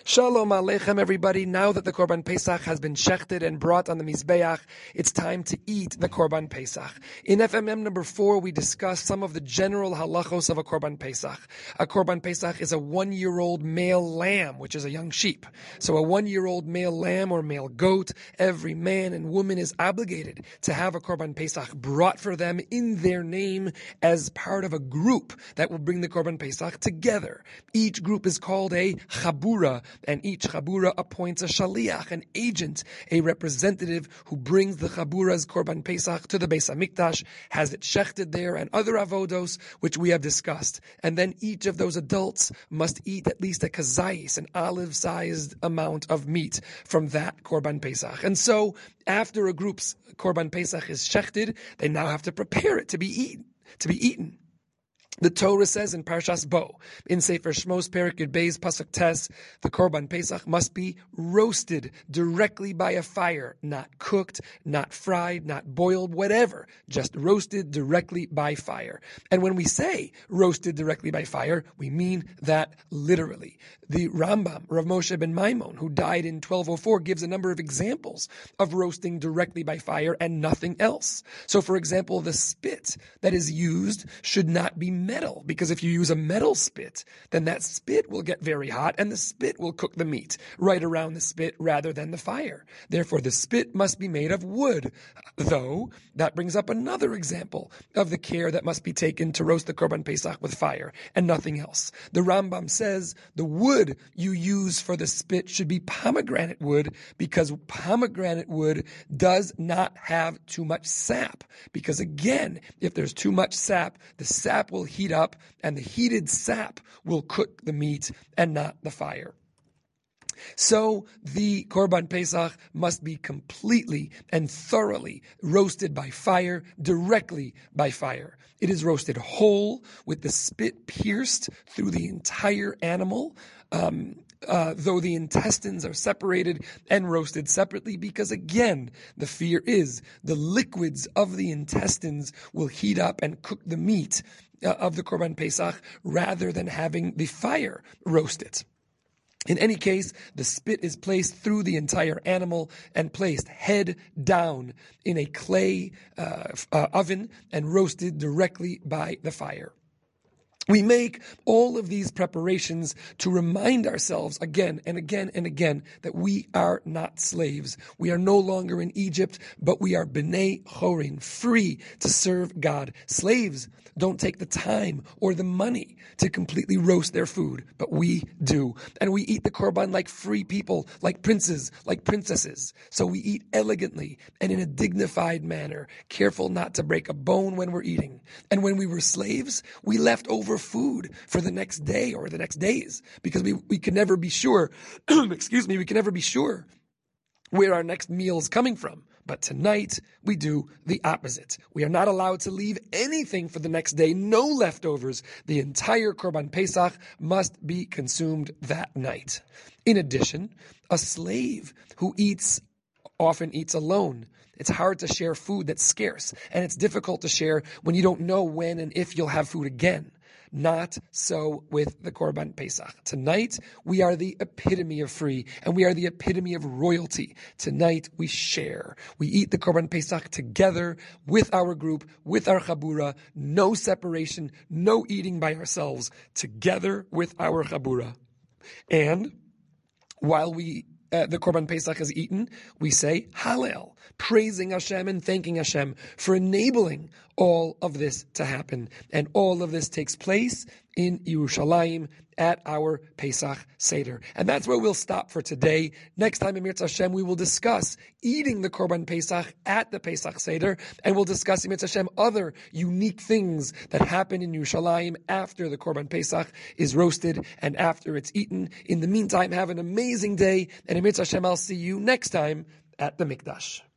Shalom Aleichem, everybody. Now that the Korban Pesach has been shechted and brought on the Mizbeach, it's time to eat the Korban Pesach. In FMM number 4, we discussed some of the general halachos of a Korban Pesach. A Korban Pesach is a 1-year-old male lamb, which is a young sheep. So a 1-year-old male lamb or male goat, every man and woman is obligated to have a Korban Pesach brought for them in their name as part of a group that will bring the Korban Pesach together. Each group is called a chabura, and each chabura appoints a shaliach, an agent, a representative who brings the chabura's Korban Pesach to the Beis HaMikdash, has it shechted there, and other avodos, which we have discussed. And then each of those adults must eat at least a kazayis, an olive-sized amount of meat from that Korban Pesach. And so, after a group's Korban Pesach is shechted, they now have to prepare it to be eaten. The Torah says in Parshas Bo, in Sefer Shmos Perek Yud Beis Pasuk Tes, the Korban Pesach must be roasted directly by a fire, not cooked, not fried, not boiled, whatever, just roasted directly by fire. And when we say roasted directly by fire, we mean that literally. The Rambam, Rav Moshe ben Maimon, who died in 1204, gives a number of examples of roasting directly by fire and nothing else. So, for example, the spit that is used should not be metal, because if you use a metal spit, then that spit will get very hot and the spit will cook the meat right around the spit rather than the fire. Therefore, the spit must be made of wood. Though, that brings up another example of the care that must be taken to roast the Korban Pesach with fire and nothing else. The Rambam says the wood you use for the spit should be pomegranate wood, because pomegranate wood does not have too much sap. Because again, if there's too much sap, the sap will heat up, and the heated sap will cook the meat and not the fire. So the Korban Pesach must be completely and thoroughly roasted by fire, directly by fire. It is roasted whole, with the spit pierced through the entire animal, though the intestines are separated and roasted separately, because again, the fear is the liquids of the intestines will heat up and cook the meat of the Korban Pesach rather than having the fire roast it. In any case, the spit is placed through the entire animal and placed head down in a clay oven and roasted directly by the fire. We make all of these preparations to remind ourselves again and again and again that we are not slaves. We are no longer in Egypt, but we are B'nai Chorin, free to serve God. Slaves don't take the time or the money to completely roast their food, but we do. And we eat the Korban like free people, like princes, like princesses. So we eat elegantly and in a dignified manner, careful not to break a bone when we're eating. And when we were slaves, we left over food for the next day or the next days, because we can never be sure, we can never be sure where our next meal is coming from. But tonight, we do the opposite. We are not allowed to leave anything for the next day, no leftovers. The entire Korban Pesach must be consumed that night. In addition, a slave who often eats alone. It's hard to share food that's scarce, and it's difficult to share when you don't know when and if you'll have food again. Not so with the Korban Pesach. Tonight, we are the epitome of free, and we are the epitome of royalty. Tonight, we share. We eat the Korban Pesach together with our group, with our chabura. No separation, no eating by ourselves. Together with our chabura. And while the Korban Pesach is eaten, we say Hallel, praising Hashem and thanking Hashem for enabling all of this to happen. And all of this takes place in Yerushalayim at our Pesach Seder. And that's where we'll stop for today. Next time in Mirz Hashem, we will discuss eating the Korban Pesach at the Pesach Seder, and we'll discuss in Mirz Hashem other unique things that happen in Yerushalayim after the Korban Pesach is roasted and after it's eaten. In the meantime, have an amazing day, and in Mirz Hashem, I'll see you next time at the Mikdash.